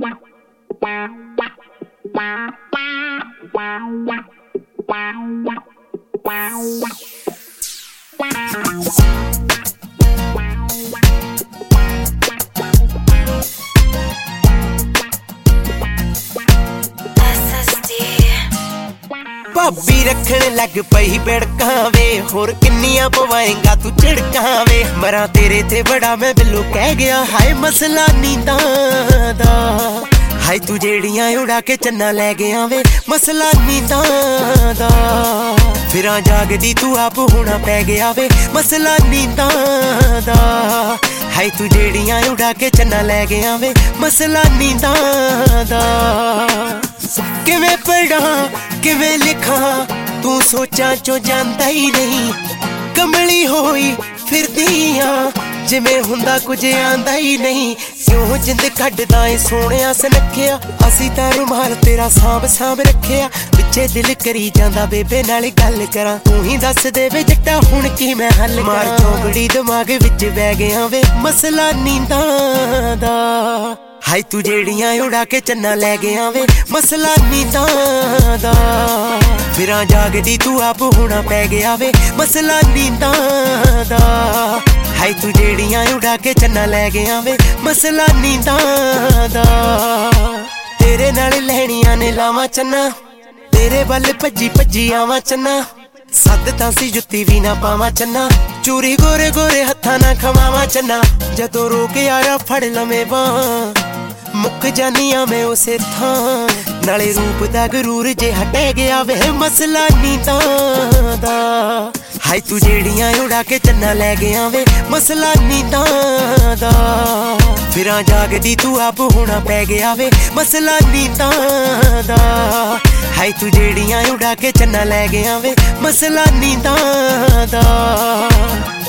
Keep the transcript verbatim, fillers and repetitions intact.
भाभी रखन लग पई बिड़कां वे होर किन्नियां पवाएगा तू झिड़कां वे मरा तेरे ते बड़ा मैं बिल्लू कह गया हाय मसला नींदां दा हाय तू जेड़ियां उड़ा के चन्ना लै गया वे मसला नींदां दा फिरां जागदी तू आप होना पै गया वे मसला नींदां दा हाय तू जेड़ियां उड़ा के चन्ना लै गया वे मसला नींदां दा किवें पढ़ा किवें लिखा तू सोचा चो जांदा ही नहीं कमली होई फिरदी आ जिवें हुंदा कुछ आंदा ही नहीं क्यों जिंद कड्डदा ए सोहणिया सनखिया असीं तां रुमाल तेरा सांभ सांभ रखिया पिछे दिल करी जांदा बेबे नाल गल करां तू ही दस दे वे जट्टा हुण की मैं हल मार चौकड़ी दिमाग विच बह गया वे मसला नींदां दा हाय तू जेड़ियां उड़ा के चन्ना लै गया वे मसला नींदां दा फिरां जागदी तू आप होना पै गया वे मसला नींदां दा हाय तू जेड़ियां उड़ा के चन्ना लै गया वे मसला नींदां दा तेरे नाल लैणियां ने लावां चन्ना तेरे वल भज्जी भज्जी आवां चन्ना सद तां सी जुत्ती भी ना पावां चन्ना चूरी गोरे गोरे हत्थां ना खवावां चन्ना जदों रोक यारा फड़ लवें बां मुक जानिया मैं उसे थां नाले रूप दा गरूर जे हटे गया वे मसला नींदां दा हाय तू जेड़ियां उड़ा के चन्ना लै गया वे मसला नींदां दा फिरां जागदी तू आप होना पै गया वे मसला नींदां दा हाय तू जेड़ियां उड़ा के चन्ना लै गया वे मसला नींदां दा।